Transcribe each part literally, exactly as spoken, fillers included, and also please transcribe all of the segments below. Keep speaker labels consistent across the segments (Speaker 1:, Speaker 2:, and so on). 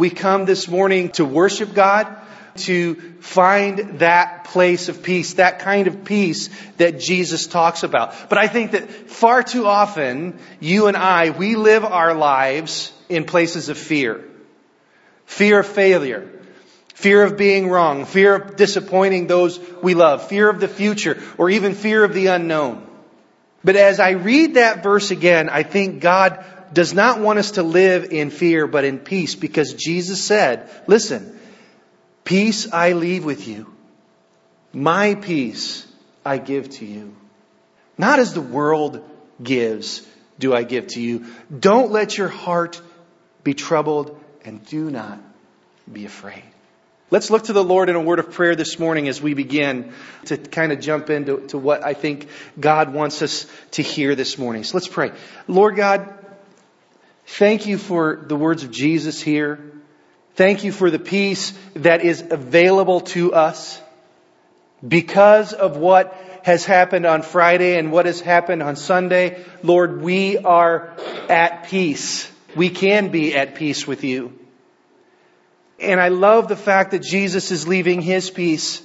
Speaker 1: we come this morning to worship God, to find that place of peace, that kind of peace that Jesus talks about. But I think that far too often, you and I, we live our lives in places of fear. Fear of failure. Fear of being wrong. Fear of disappointing those we love. Fear of the future. Or even fear of the unknown. But as I read that verse again, I think God does not want us to live in fear, but in peace. Because Jesus said, listen, peace I leave with you. My peace I give to you. Not as the world gives do I give to you. Don't let your heart be troubled and do not be afraid. Let's look to the Lord in a word of prayer this morning as we begin to kind of jump into to what I think God wants us to hear this morning. So let's pray. Lord God, thank you for the words of Jesus here. Thank you for the peace that is available to us because of what has happened on Friday and what has happened on Sunday. Lord, we are at peace. We can be at peace with you. And I love the fact that Jesus is leaving His peace.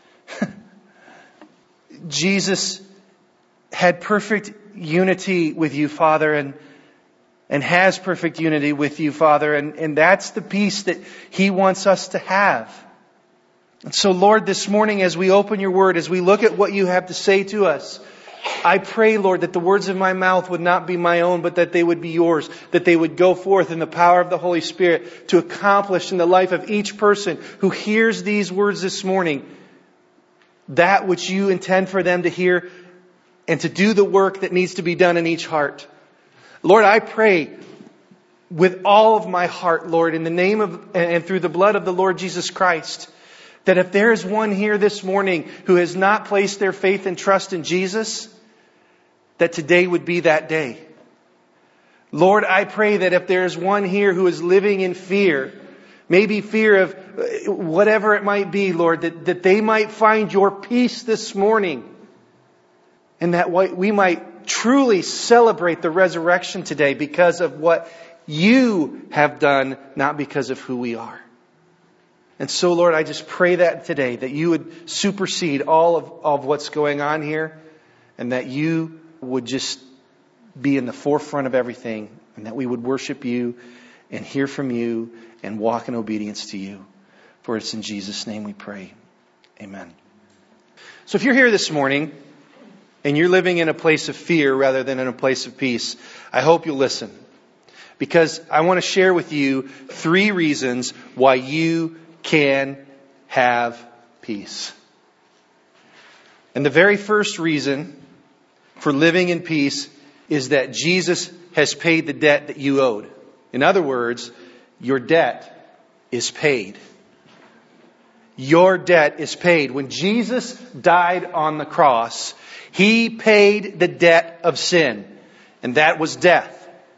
Speaker 1: Jesus had perfect unity with you, Father, and and has perfect unity with you, Father. And, and that's the peace that He wants us to have. And so, Lord, this morning as we open your word, as we look at what you have to say to us, I pray, Lord, that the words of my mouth would not be my own, but that they would be yours, that they would go forth in the power of the Holy Spirit to accomplish in the life of each person who hears these words this morning that which you intend for them to hear and to do the work that needs to be done in each heart. Lord, I pray with all of my heart, Lord, in the name of and through the blood of the Lord Jesus Christ, that if there is one here this morning who has not placed their faith and trust in Jesus, that today would be that day. Lord, I pray that if there is one here who is living in fear, maybe fear of whatever it might be, Lord, that, that they might find your peace this morning. And that we might truly celebrate the resurrection today because of what you have done, not because of who we are. And so, Lord, I just pray that today, that you would supersede all of, of what's going on here, and that you would just be in the forefront of everything, and that we would worship you and hear from you and walk in obedience to you. For it's in Jesus' name we pray. Amen. So if you're here this morning and you're living in a place of fear rather than in a place of peace, I hope you'll listen. Because I want to share with you three reasons why you can have peace. And the very first reason for living in peace is that Jesus has paid the debt that you owed. In other words, your debt is paid. Your debt is paid. When Jesus died on the cross, He paid the debt of sin, and that was death.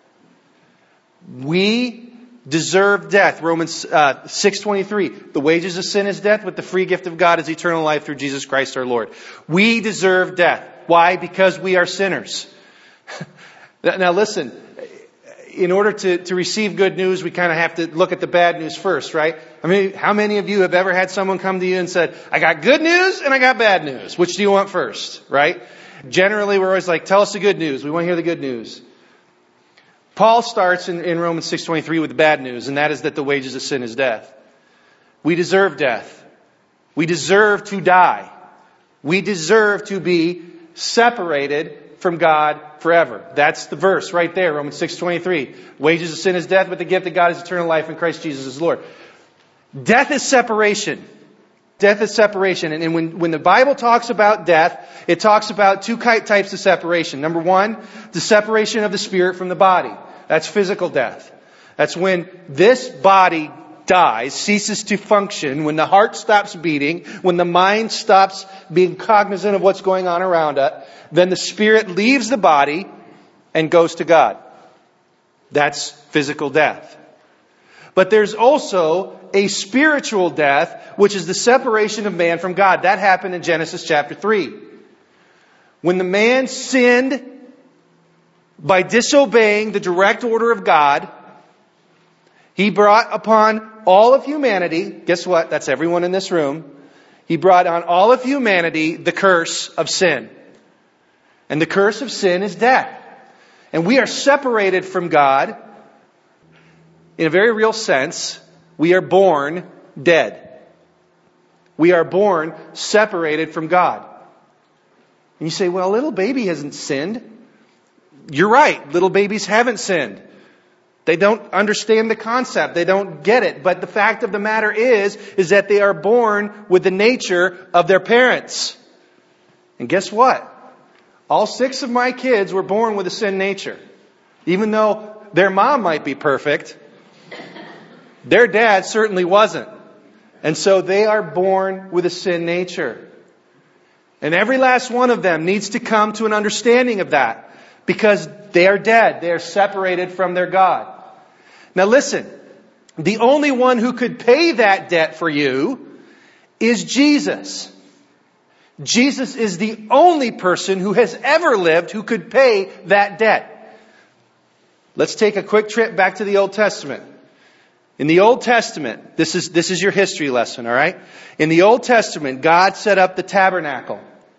Speaker 1: We deserve death. Romans uh, six twenty-three. The wages of sin is death, but the free gift of God is eternal life through Jesus Christ our Lord. We deserve death. Why? Because we are sinners. Now listen, in order to, to receive good news, we kind of have to look at the bad news first, right? I mean, how many of you have ever had someone come to you and said, I got good news and I got bad news. Which do you want first, right? Generally, we're always like, tell us the good news. We want to hear the good news. Paul starts in, in Romans six twenty-three with the bad news, and that is that the wages of sin is death. We deserve death. We deserve to die. We deserve to be separated from God forever. That's the verse right there, Romans six twenty-three. Wages of sin is death, but the gift of God is eternal life in Christ Jesus as Lord. Death is separation. Death is separation. And, and when, when the Bible talks about death, it talks about two types of separation. Number one, the separation of the spirit from the body. That's physical death. That's when this body dies, ceases to function, when the heart stops beating, when the mind stops being cognizant of what's going on around it, then the spirit leaves the body and goes to God. That's physical death. But there's also a spiritual death, which is the separation of man from God. That happened in Genesis chapter three. When the man sinned by disobeying the direct order of God, He brought upon all of humanity, guess what? That's everyone in this room. He brought on all of humanity the curse of sin. And the curse of sin is death. And we are separated from God in a very real sense. We are born dead. We are born separated from God. And you say, well, little baby hasn't sinned. You're right. Little babies haven't sinned. They don't understand the concept. They don't get it. But the fact of the matter is, is that they are born with the nature of their parents. And guess what? All six of my kids were born with a sin nature. Even though their mom might be perfect, their dad certainly wasn't. And so they are born with a sin nature. And every last one of them needs to come to an understanding of that. Because they are dead. They are separated from their God. Now listen, the only one who could pay that debt for you is Jesus. Jesus is the only person who has ever lived who could pay that debt. Let's take a quick trip back to the Old Testament. In the Old Testament, this is, this is your history lesson, all right? In the Old Testament, God set up the tabernacle.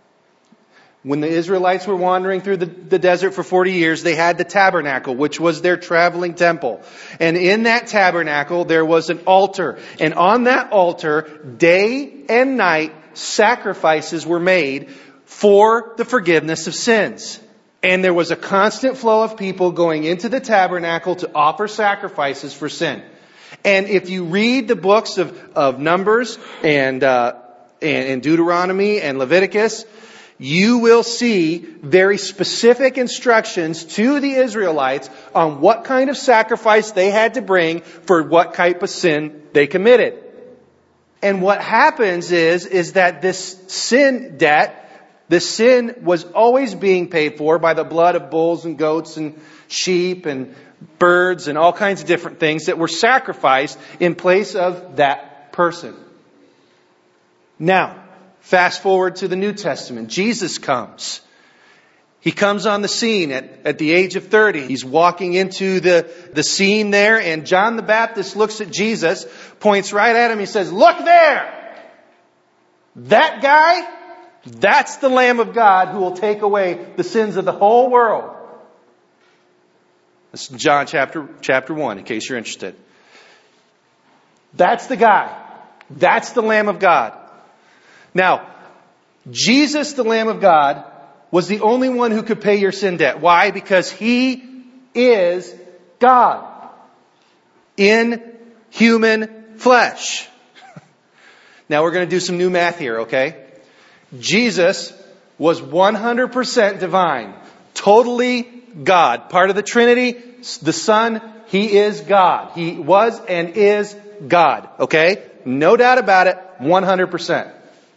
Speaker 1: When the Israelites were wandering through the, the desert for forty years, they had the tabernacle, which was their traveling temple. And in that tabernacle, there was an altar. And on that altar, day and night, sacrifices were made for the forgiveness of sins. And there was a constant flow of people going into the tabernacle to offer sacrifices for sin. And if you read the books of, of Numbers and, uh, and, and Deuteronomy and Leviticus, you will see very specific instructions to the Israelites on what kind of sacrifice they had to bring for what type of sin they committed. And what happens is, is that this sin debt, this sin was always being paid for by the blood of bulls and goats and sheep and birds and all kinds of different things that were sacrificed in place of that person. Now, fast forward to the New Testament. Jesus comes. He comes on the scene at, at the age of thirty. He's walking into the, the scene there, and John the Baptist looks at Jesus, points right at him. He says, "Look there! That guy, that's the Lamb of God who will take away the sins of the whole world." This is John chapter, chapter one, in case you're interested. That's the guy. That's the Lamb of God. Now, Jesus, the Lamb of God, was the only one who could pay your sin debt. Why? Because He is God in human flesh. Now we're going to do some new math here, okay? Jesus was one hundred percent divine, totally God, part of the Trinity. The Son, He is God. He was and is God, okay? No doubt about it, one hundred percent.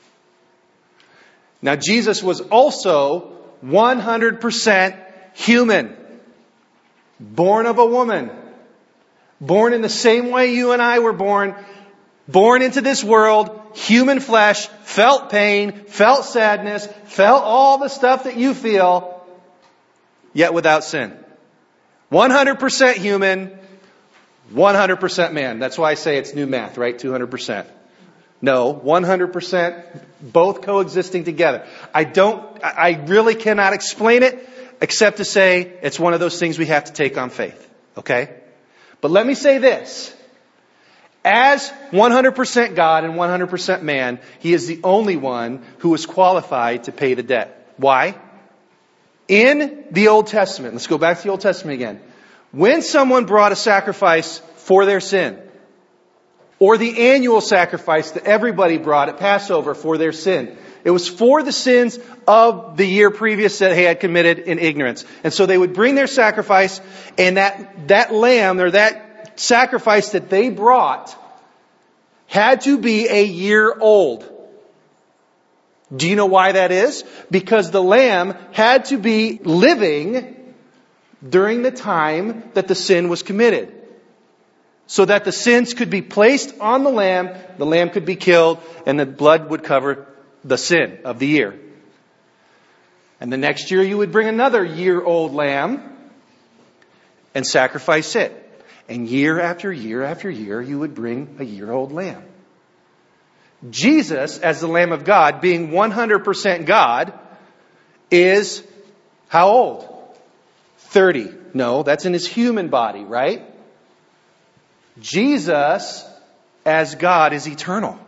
Speaker 1: Now, Jesus was also one hundred percent human. Born of a woman. Born in the same way you and I were born. Born into this world, human flesh, felt pain, felt sadness, felt all the stuff that you feel, yet without sin. one hundred percent human, one hundred percent man. That's why I say it's new math, right? two hundred percent. No, one hundred percent, both coexisting together. I don't, I really cannot explain it except to say it's one of those things we have to take on faith. Okay? But let me say this. As one hundred percent God and one hundred percent man, He is the only one who is qualified to pay the debt. Why? In the Old Testament, let's go back to the Old Testament again. When someone brought a sacrifice for their sin, or the annual sacrifice that everybody brought at Passover for their sin, it was for the sins of the year previous that they had committed in ignorance. And so they would bring their sacrifice, and that, that lamb or that sacrifice that they brought had to be a year old. Do you know why that is? Because the lamb had to be living during the time that the sin was committed. So that the sins could be placed on the lamb, the lamb could be killed, and the blood would cover the sin of the year. And the next year you would bring another year-old lamb and sacrifice it. And year after year after year, you would bring a year-old lamb. Jesus, as the Lamb of God, being one hundred percent God, is how old? thirty. No, that's in his human body, right? Jesus, as God, is eternal.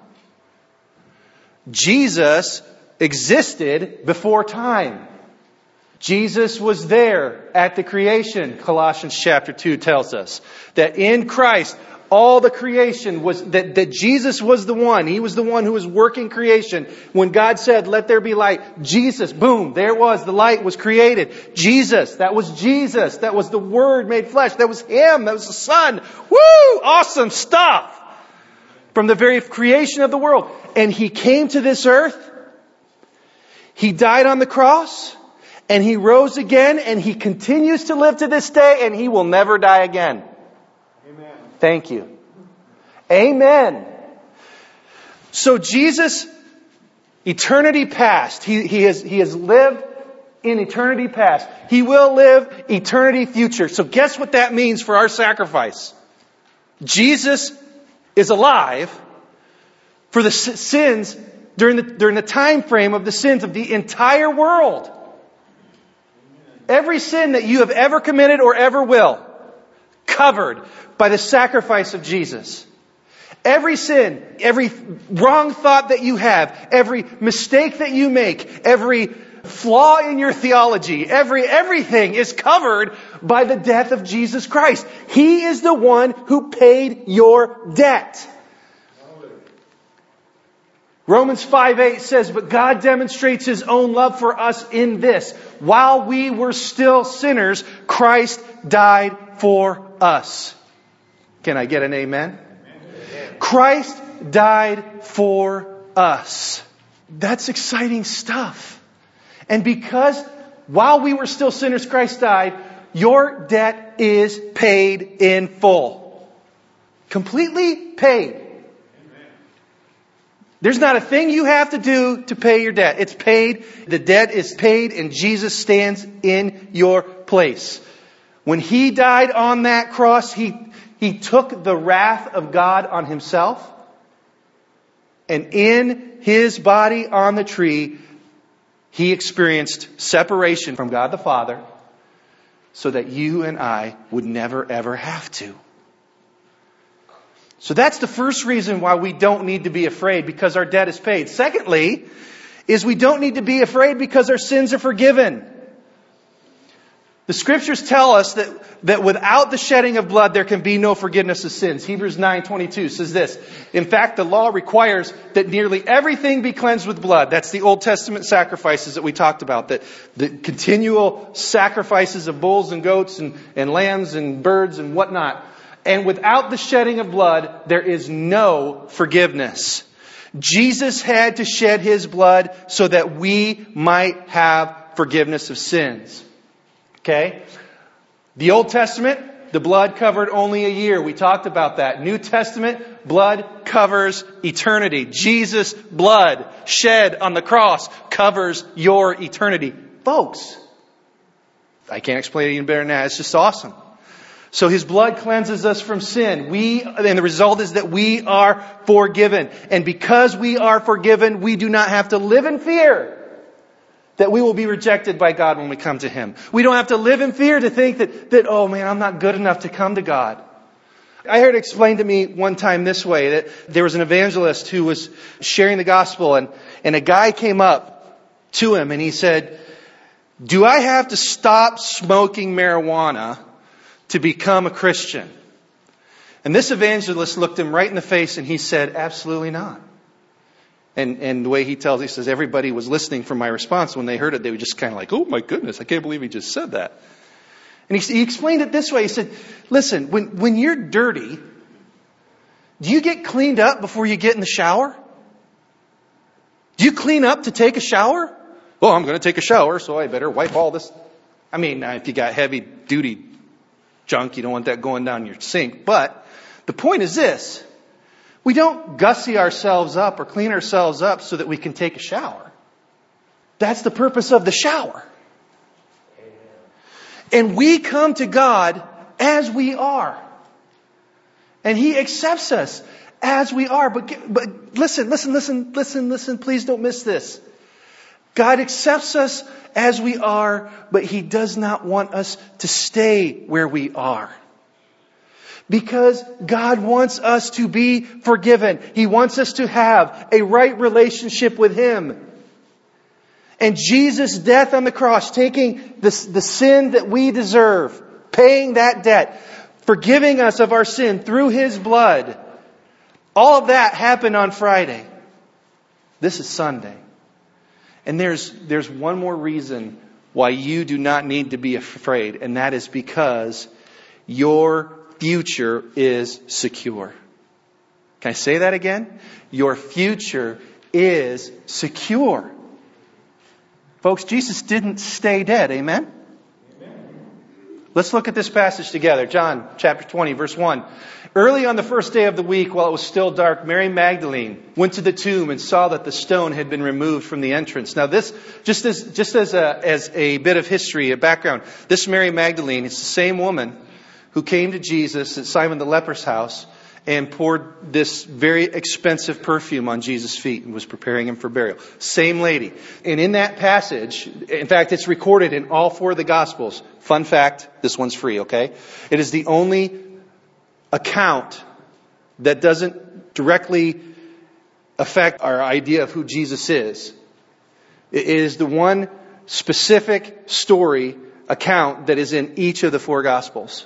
Speaker 1: Jesus existed before time. Jesus was there at the creation. Colossians chapter two tells us that in Christ, all the creation was, that, that Jesus was the one. He was the one who was working creation. When God said, let there be light, Jesus, boom, there it was. The light was created. Jesus, that was Jesus. That was the Word made flesh. That was Him. That was the Son. Woo! Awesome stuff. From the very creation of the world. And He came to this earth. He died on the cross. And He rose again. And He continues to live to this day. And He will never die again. Amen. Thank you. Amen. So Jesus, eternity past. He, he, has, he has lived in eternity past. He will live eternity future. So guess what that means for our sacrifice? Jesus is alive for the sins during the, during the time frame of the sins of the entire world. Every sin that you have ever committed or ever will, covered by the sacrifice of Jesus. Every sin, every wrong thought that you have, every mistake that you make, every flaw in your theology, every everything is covered by the death of Jesus Christ. He is the one who paid your debt. Romans five eight says, but God demonstrates His own love for us in this. While we were still sinners, Christ died for us. Can I get an amen? Amen. Christ died for us. That's exciting stuff. And because while we were still sinners, Christ died, your debt is paid in full. Completely paid. There's not a thing you have to do to pay your debt. It's paid. The debt is paid and Jesus stands in your place. When He died on that cross, He, he took the wrath of God on Himself. And in His body on the tree, He experienced separation from God the Father so that you and I would never ever have to. So that's the first reason why we don't need to be afraid, because our debt is paid. Secondly, is we don't need to be afraid because our sins are forgiven. The Scriptures tell us that, that without the shedding of blood, there can be no forgiveness of sins. Hebrews nine twenty-two says this. In fact, the law requires that nearly everything be cleansed with blood. That's the Old Testament sacrifices that we talked about. That the continual sacrifices of bulls and goats and, and lambs and birds and whatnot. And without the shedding of blood, there is no forgiveness. Jesus had to shed His blood so that we might have forgiveness of sins. Okay? The Old Testament, the blood covered only a year. We talked about that. New Testament, blood covers eternity. Jesus' blood shed on the cross covers your eternity. Folks, I can't explain it even better than that. It's just awesome. So His blood cleanses us from sin. We, and the result is that we are forgiven. And because we are forgiven, we do not have to live in fear that we will be rejected by God when we come to Him. We don't have to live in fear to think that, that, oh man, I'm not good enough to come to God. I heard it explained to me one time this way, that there was an evangelist who was sharing the gospel, and, and a guy came up to him and he said, do I have to stop smoking marijuana to become a Christian? And this evangelist looked him right in the face and he said, absolutely not. And, and the way he tells, he says, everybody was listening for my response. When they heard it, they were just kind of like, oh my goodness, I can't believe he just said that. And he, he explained it this way. He said, listen, when, when you're dirty, do you get cleaned up before you get in the shower? Do you clean up to take a shower? Well, I'm going to take a shower, so I better wipe all this. I mean, if you got heavy duty junk, you don't want that going down your sink. But the point is this. We don't gussy ourselves up or clean ourselves up so that we can take a shower. That's the purpose of the shower. And we come to God as we are. And He accepts us as we are. But, but listen, listen, listen, listen, listen. Please don't miss this. God accepts us as we are, but He does not want us to stay where we are. Because God wants us to be forgiven. He wants us to have a right relationship with Him. And Jesus' death on the cross, taking the, the sin that we deserve, paying that debt, forgiving us of our sin through His blood, all of that happened on Friday. This is Sunday. And there's, there's one more reason why you do not need to be afraid, and that is because your future is secure. Can I say that again? Your future is secure. Folks, Jesus didn't stay dead. Amen? Amen? Let's look at this passage together. John chapter twenty, verse one. Early on the first day of the week, while it was still dark, Mary Magdalene went to the tomb and saw that the stone had been removed from the entrance. Now this, just as, just as a, as a bit of history, a background, this Mary Magdalene is the same woman who came to Jesus at Simon the leper's house and poured this very expensive perfume on Jesus' feet and was preparing Him for burial. Same lady. And in that passage, in fact, it's recorded in all four of the Gospels. Fun fact, this one's free, okay? It is the only account that doesn't directly affect our idea of who Jesus is. It is the one specific story account that is in each of the four Gospels.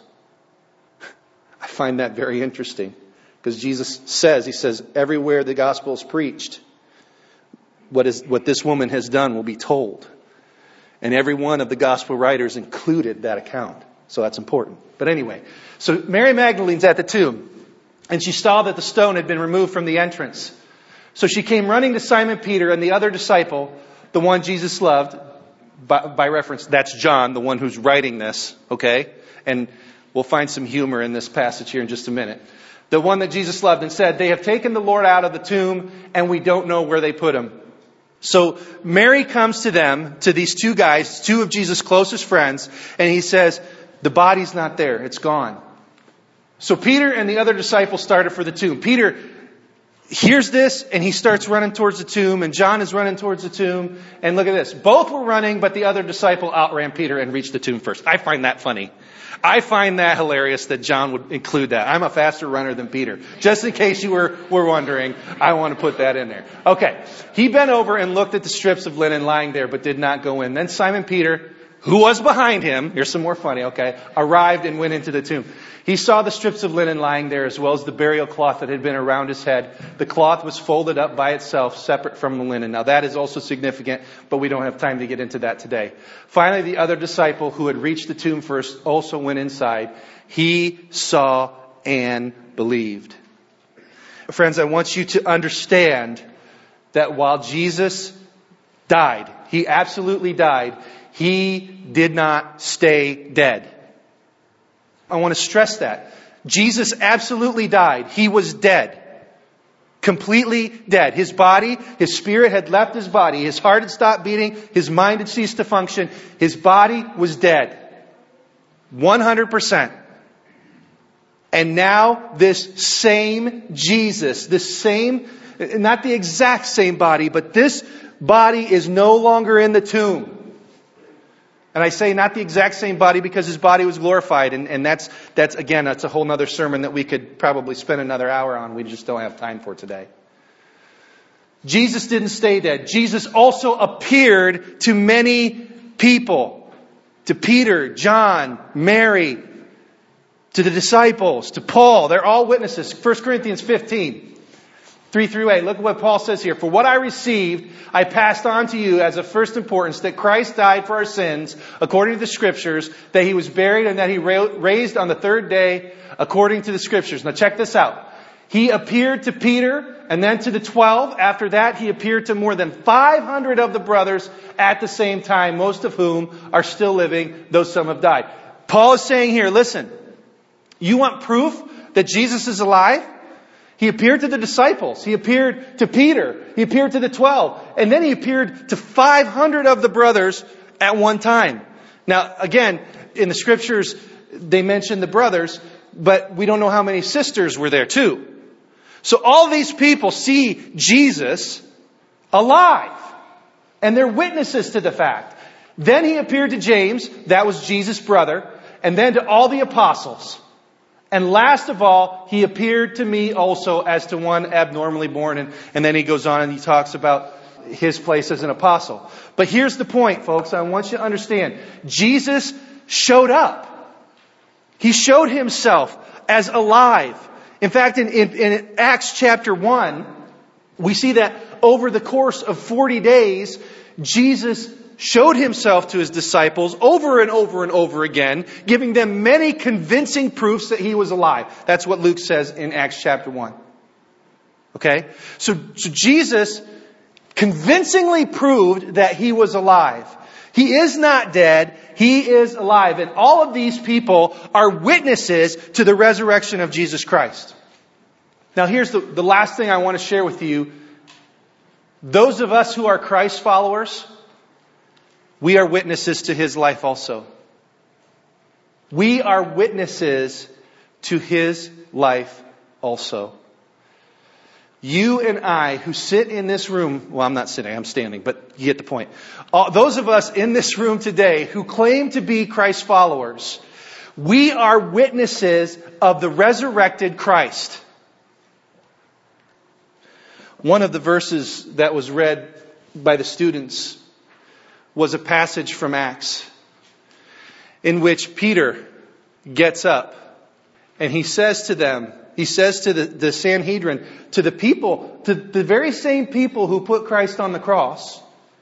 Speaker 1: I find that very interesting because Jesus says, He says, everywhere the gospel is preached, what is what this woman has done will be told. And every one of the gospel writers included that account. So that's important. But anyway, so Mary Magdalene's at the tomb and she saw that the stone had been removed from the entrance. So she came running to Simon Peter and the other disciple, the one Jesus loved, by, by reference, that's John, the one who's writing this, okay? And we'll find some humor in this passage here in just a minute. The one that Jesus loved, and said, they have taken the Lord out of the tomb and we don't know where they put Him. So Mary comes to them, to these two guys, two of Jesus' closest friends, and He says, the body's not there. It's gone. So Peter and the other disciple started for the tomb. Peter hears this and he starts running towards the tomb, and John is running towards the tomb. And look at this. Both were running, but the other disciple outran Peter and reached the tomb first. I find that funny. I find that hilarious that John would include that. I'm a faster runner than Peter. Just in case you were, were wondering, I want to put that in there. Okay. He bent over and looked at the strips of linen lying there, but did not go in. Then Simon Peter, who was behind him, here's some more funny, okay, arrived and went into the tomb. He saw the strips of linen lying there, as well as the burial cloth that had been around His head. The cloth was folded up by itself, separate from the linen. Now that is also significant, but we don't have time to get into that today. Finally, the other disciple who had reached the tomb first also went inside. He saw and believed. Friends, I want you to understand that while Jesus died, He absolutely died, He did not stay dead. I want to stress that. Jesus absolutely died. He was dead. Completely dead. His body, His spirit had left His body. His heart had stopped beating. His mind had ceased to function. His body was dead. one hundred percent. And now this same Jesus, this same, not the exact same body, but this body is no longer in the tomb. And I say not the exact same body because His body was glorified. And, and that's, that's again, that's a whole other sermon that we could probably spend another hour on. We just don't have time for today. Jesus didn't stay dead. Jesus also appeared to many people. To Peter, John, Mary, to the disciples, to Paul. They're all witnesses. First Corinthians fifteen. Three through eight. Look at what Paul says here. For what I received, I passed on to you as of first importance, that Christ died for our sins, according to the Scriptures, that He was buried, and that He raised on the third day, according to the Scriptures. Now check this out. He appeared to Peter, and then to the twelve. After that, He appeared to more than five hundred of the brothers at the same time, most of whom are still living, though some have died. Paul is saying here, listen, you want proof that Jesus is alive? He appeared to the disciples. He appeared to Peter. He appeared to the twelve. And then He appeared to five hundred of the brothers at one time. Now, again, in the Scriptures, they mention the brothers. but we don't know how many sisters were there too. So all these people see Jesus alive. And they're witnesses to the fact. Then he appeared to James, that was Jesus' brother, and then to all the apostles. And last of all, he appeared to me also as to one abnormally born. And, and then he goes on and he talks about his place as an apostle. But here's the point, folks. I want you to understand. Jesus showed up. He showed himself as alive. In fact, in, in, in Acts chapter one, we see that over the course of forty days, Jesus showed himself to his disciples over and over and over again, giving them many convincing proofs that he was alive. That's what Luke says in Acts chapter one. Okay? So, so Jesus convincingly proved that he was alive. He is not dead. He is alive. And all of these people are witnesses to the resurrection of Jesus Christ. Now here's the, the last thing I want to share with you. Those of us who are Christ followers, we are witnesses to his life also. We are witnesses to his life also. You and I who sit in this room, well, I'm not sitting, I'm standing, but you get the point. All, those of us in this room today who claim to be Christ followers, we are witnesses of the resurrected Christ. One of the verses that was read by the students was a passage from Acts in which Peter gets up and he says to them, he says to the, the Sanhedrin, to the people, to the very same people who put Christ on the cross,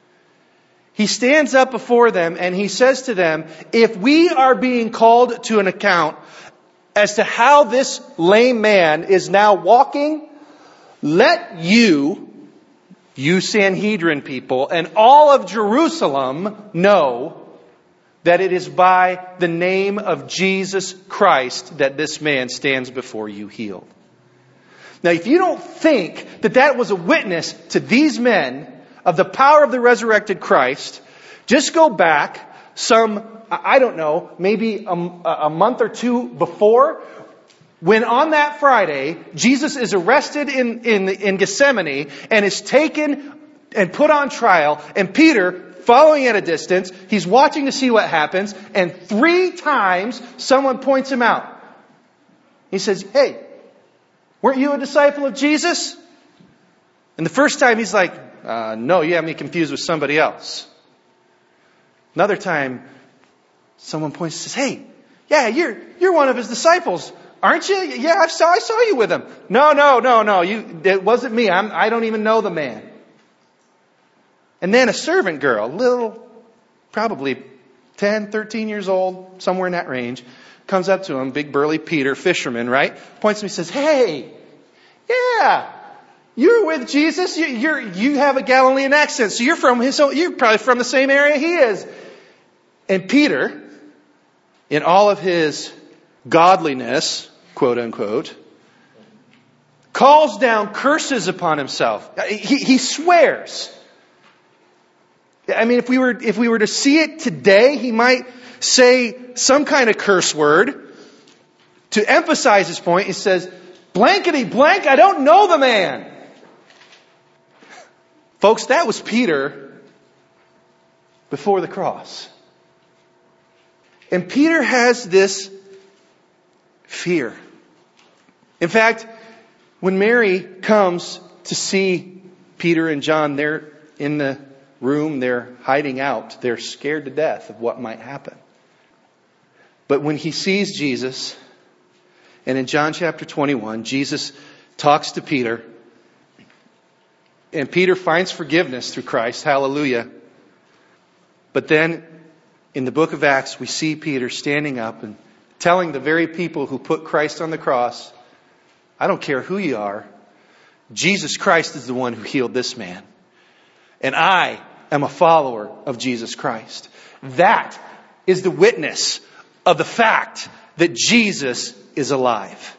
Speaker 1: he stands up before them and he says to them, if we are being called to an account as to how this lame man is now walking, let you, you Sanhedrin people, and all of Jerusalem know that it is by the name of Jesus Christ that this man stands before you healed. Now, if you don't think that that was a witness to these men of the power of the resurrected Christ, just go back some, I don't know, maybe a, a month or two before, when on that Friday, Jesus is arrested in, in, in Gethsemane and is taken and put on trial, and Peter, following at a distance, he's watching to see what happens, and three times someone points him out. He says, hey, weren't you a disciple of Jesus? And the first time he's like, uh, no, you have me confused with somebody else. Another time, someone points and says, hey, yeah, you're, you're one of his disciples. Aren't you? Yeah, I saw, I saw you with him. No, no, no, no. You, it wasn't me. I'm, I don't even know the man. And then a servant girl, little, probably ten, thirteen years old, somewhere in that range, comes up to him, big burly Peter, fisherman, right? Points to me and says, hey, yeah, you're with Jesus. You, you're, you have a Galilean accent. So you're from his, you're probably from the same area he is. And Peter, in all of his godliness, quote unquote, calls down curses upon himself. He, he swears. I mean, if we were, if we were to see it today, he might say some kind of curse word to emphasize his point. He says, blankety blank, I don't know the man. Folks, that was Peter before the cross. And Peter has this fear. In fact, when Mary comes to see Peter and John, they're in the room, they're hiding out. They're scared to death of what might happen. But when he sees Jesus, and in John chapter twenty-one, Jesus talks to Peter, and Peter finds forgiveness through Christ. Hallelujah. But then in the book of Acts, we see Peter standing up and telling the very people who put Christ on the cross, I don't care who you are, Jesus Christ is the one who healed this man. And I am a follower of Jesus Christ. That is the witness of the fact that Jesus is alive.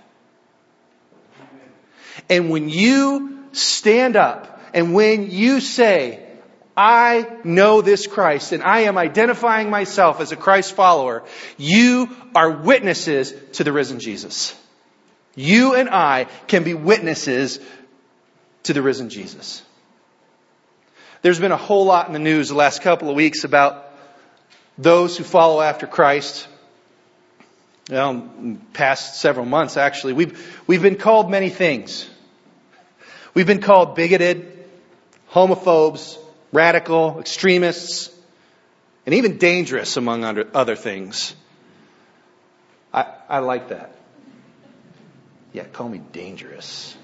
Speaker 1: And when you stand up and when you say, I know this Christ and I am identifying myself as a Christ follower, you are witnesses to the risen Jesus. You and I can be witnesses to the risen Jesus. There's been a whole lot in the news the last couple of weeks about those who follow after Christ. Well, past several months actually, we've we've been called many things. We've been called bigoted, homophobes, radical, extremists, and even dangerous, among other things. I, I like that. Yeah, call me dangerous.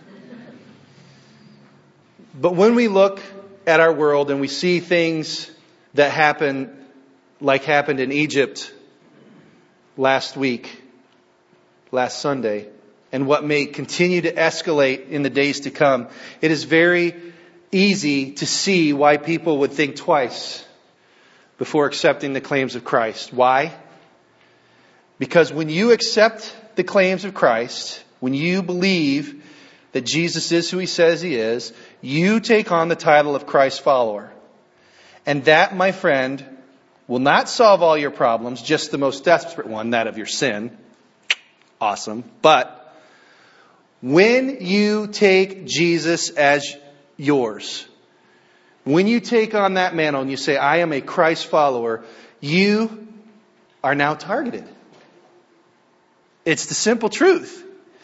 Speaker 1: But when we look at our world and we see things that happen like happened in Egypt last week, last Sunday, and what may continue to escalate in the days to come, it is very easy to see why people would think twice before accepting the claims of Christ. Why? Because when you accept the claims of Christ, when you believe that Jesus is who He says He is, you take on the title of Christ follower. And that, my friend, will not solve all your problems, just the most desperate one, that of your sin. Awesome. But when you take Jesus as yours, when you take on that mantle and you say, I am a Christ follower, you are now targeted. It's the simple truth.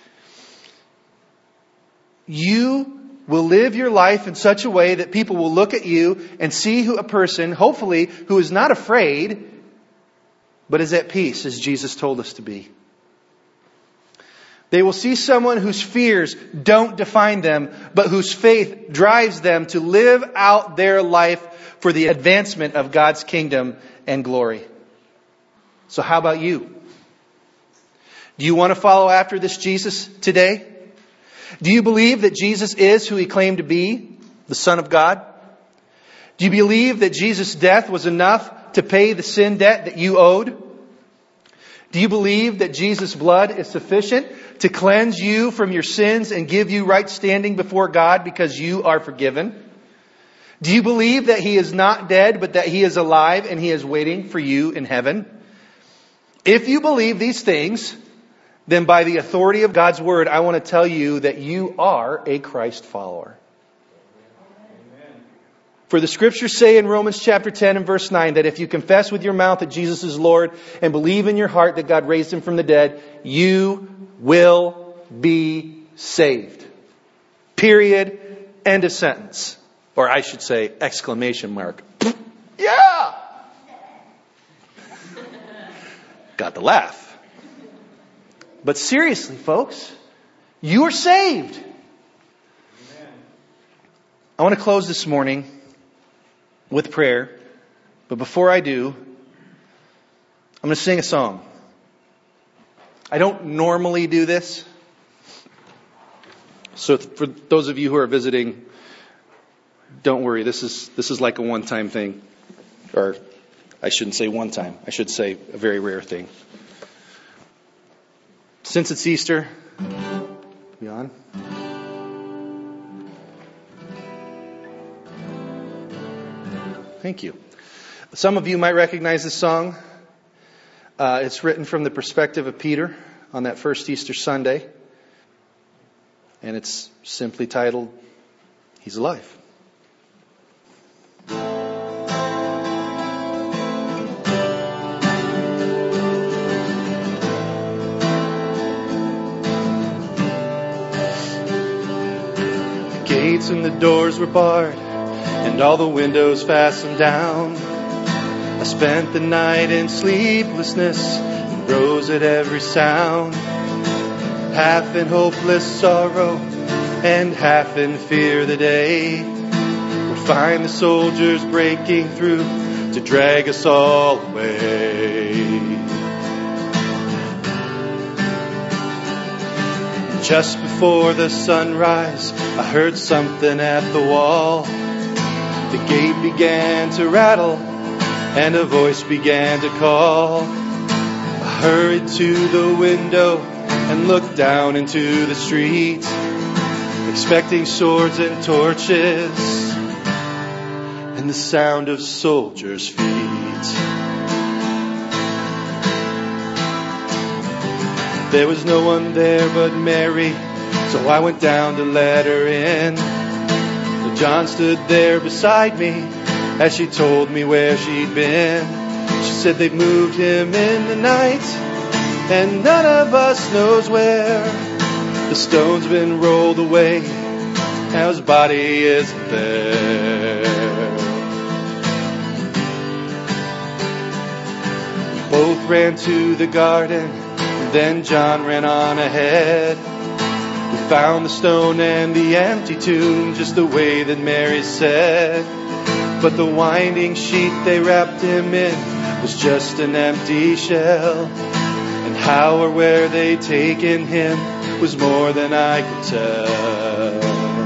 Speaker 1: You will live your life in such a way that people will look at you and see who a person, hopefully, who is not afraid, but is at peace, as Jesus told us to be. They will see someone whose fears don't define them, but whose faith drives them to live out their life for the advancement of God's kingdom and glory. So how about you? Do you want to follow after this Jesus today? Do you believe that Jesus is who He claimed to be, the Son of God? Do you believe that Jesus' death was enough to pay the sin debt that you owed? Do you believe that Jesus' blood is sufficient to cleanse you from your sins and give you right standing before God because you are forgiven? Do you believe that He is not dead, but that He is alive and He is waiting for you in heaven? If you believe these things, then by the authority of God's Word, I want to tell you that you are a Christ follower. For the Scriptures say in Romans chapter ten and verse nine that if you confess with your mouth that Jesus is Lord and believe in your heart that God raised Him from the dead, you will be saved. Period. End of sentence. Or I should say exclamation mark. Yeah! Got the laugh. But seriously, folks, you are saved. I want to close this morning with prayer. But before I do, I'm going to sing a song. I don't normally do this. So for those of you who are visiting, don't worry. This is this is like a one-time thing. Or I shouldn't say one time. I should say a very rare thing. Since it's Easter, be on. Thank you. Some of you might recognize this song. Uh, it's written from the perspective of Peter on that first Easter Sunday. And it's simply titled, He's Alive. Gates and the doors were barred, and all the windows fastened down. I spent the night in sleeplessness, and rose at every sound. Half in hopeless sorrow, and half in fear the day would find the soldiers breaking through to drag us all away. Just before the sunrise, I heard something at the wall. The gate began to rattle, and a voice began to call. I hurried to the window and looked down into the street, expecting swords and torches. And
Speaker 2: and the sound of soldiers' feet. There was no one there but Mary, so I went down to let her in. But John stood there beside me as she told me where she'd been. She said they've moved him in the night, and none of us knows where. The stone's been rolled away, now his body isn't there. Both ran to the garden, then John ran on ahead. We found the stone and the empty tomb just the way that Mary said. But the winding sheet they wrapped him in was just an empty shell. And how or where they'd taken him was more than I could tell.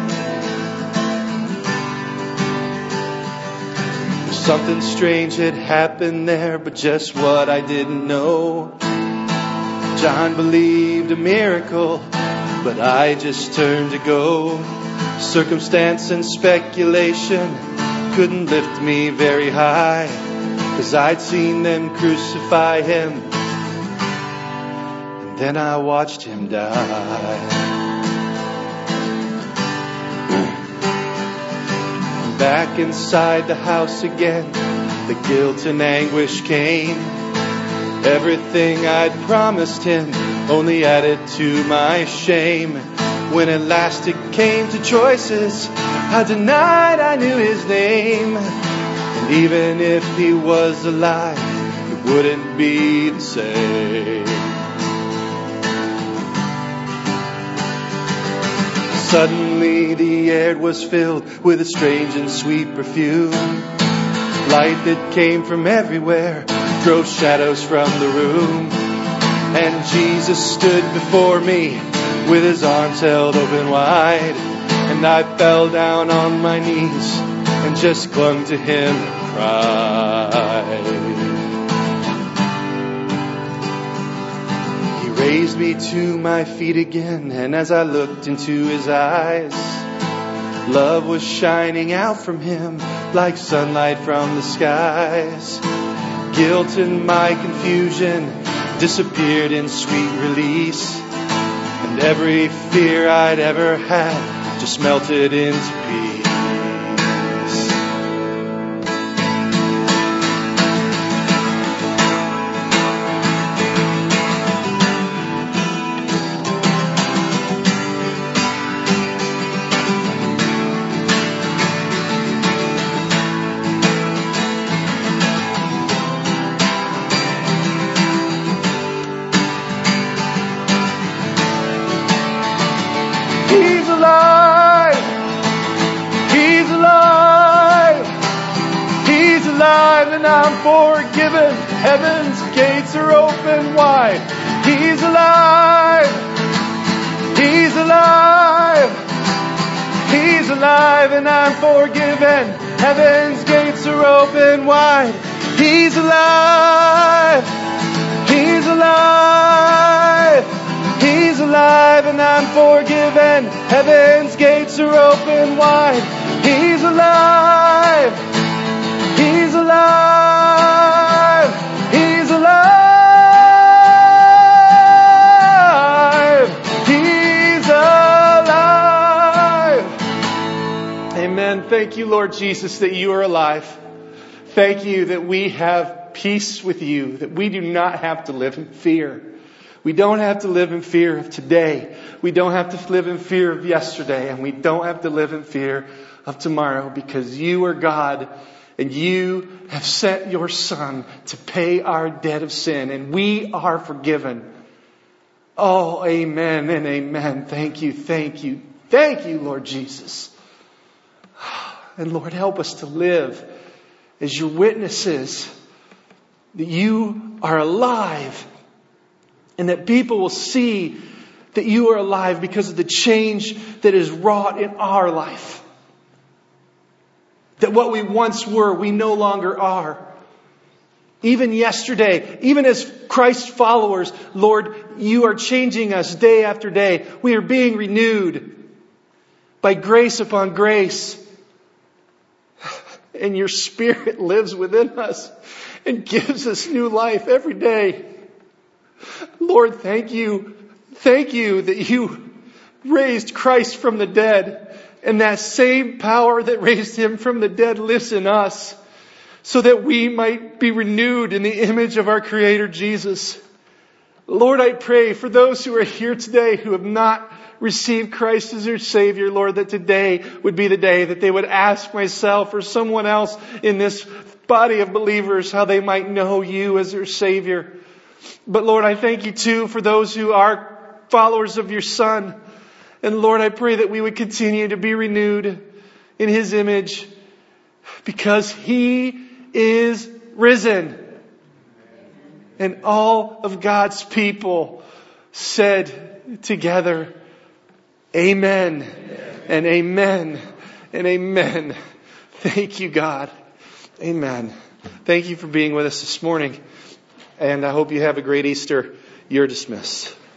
Speaker 2: Something strange had happened there, but just what I didn't know. John believed a miracle, but I just turned to go. Circumstance and speculation couldn't lift me very high, 'cause I'd seen them crucify him, and then I watched him die. Back inside the house again, the guilt and anguish came. Everything I'd promised him only added to my shame. When at last it came to choices, I denied I knew his name. And even if he was alive, it wouldn't be the same. Suddenly the air was filled with a strange and sweet perfume. Light that came from everywhere drove shadows from the room. And Jesus stood before me with his arms held open wide. And I fell down on my knees and just clung to him and cried. He raised me to my feet again, and as I looked into his eyes, love was shining out from him like sunlight from the skies. Guilt and my confusion disappeared in sweet release, and every fear I'd ever had just melted into peace. He's alive! He's alive! He's alive and I'm forgiven. Heaven's gates are open wide. He's alive! He's alive! He's alive and I'm forgiven. Heaven's gates are open wide. He's alive! He's alive! He's alive and I'm forgiven. Heaven's gates are open wide. He's alive. He's alive. He's alive. He's alive. Amen. Thank you, Lord Jesus, that you are alive. Thank you that we have peace with you, that we do not have to live in fear. We don't have to live in fear of today. We don't have to live in fear of yesterday. And we don't have to live in fear of tomorrow, because you are God and you have sent your Son to pay our debt of sin, and we are forgiven. Oh, amen and amen. Thank you, thank you, thank you, Lord Jesus. And Lord, help us to live as your witnesses, that you are alive, and that people will see that you are alive because of the change that is wrought in our life. That what we once were, we no longer are. Even yesterday, even as Christ followers, Lord, you are changing us day after day. We are being renewed by grace upon grace. and your Spirit lives within us and gives us new life every day. Lord, thank you. Thank you that you raised Christ from the dead, and that same power that raised him from the dead lives in us, so that we might be renewed in the image of our Creator Jesus. Lord, I pray for those who are here today who have not received Christ as their Savior, Lord, that today would be the day that they would ask myself or someone else in this body of believers how they might know you as their Savior. But Lord, I thank you too for those who are followers of your Son. And Lord, I pray that we would continue to be renewed in his image, because he is risen. And all of God's people said together, amen, and amen, and amen. Thank you, God. Amen. Thank you for being with us this morning. And I hope you have a great Easter. You're dismissed.